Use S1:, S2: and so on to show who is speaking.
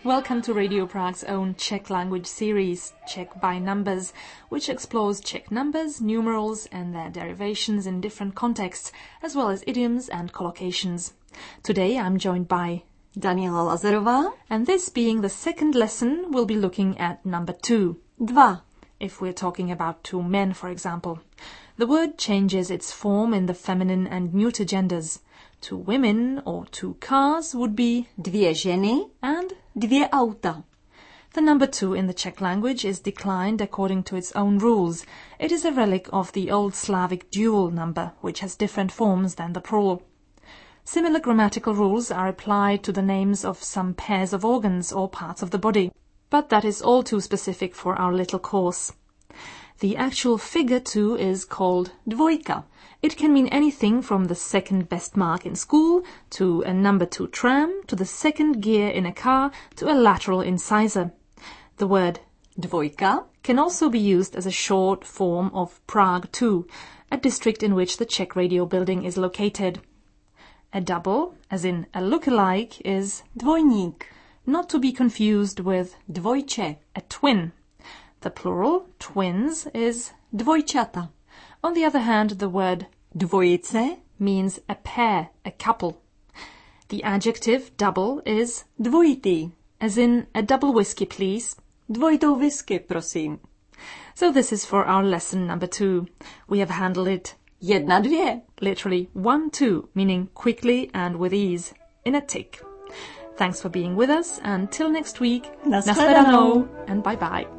S1: Welcome to Radio Prague's own Czech language series, Czech by Numbers, which explores Czech numbers, numerals and their derivations in different contexts, as well as idioms and collocations. Today I'm joined by
S2: Daniela Lazarová,
S1: and this being the second lesson, we'll be looking at number 2.
S2: Dva.
S1: If we're talking about two men, for example. The word changes its form in the feminine and neuter genders. Two women or two cars would be
S2: Dvě ženy
S1: and
S2: dvě auta.
S1: The number 2 in the Czech language is declined according to its own rules. It is a relic of the Old Slavic dual number, which has different forms than the plural. Similar grammatical rules are applied to the names of some pairs of organs or parts of the body. But that is all too specific for our little course. The actual figure 2 is called
S2: Dvojka.
S1: It can mean anything from the second best mark in school, to a number 2 tram, to the second gear in a car, to a lateral incisor. The word
S2: Dvojka
S1: can also be used as a short form of Prague 2, a district in which the Czech radio building is located. A double, as in a look-alike, is
S2: dvojník.
S1: Not to be confused with
S2: Dvojče.
S1: a twin. The plural, twins, is
S2: Dvojčata.
S1: On the other hand, the word
S2: Dvojice
S1: means a pair, a couple. The adjective double is
S2: dvojitý.
S1: as in a double whiskey, please.
S2: Dvojitou whisky, prosím.
S1: So this is for our lesson number 2. We have handled it
S2: Jedna, dvě.
S1: literally 1, 2, meaning quickly and with ease, in a tick. Thanks for being with us, and till next week,
S2: Nashledanou.
S1: and bye-bye.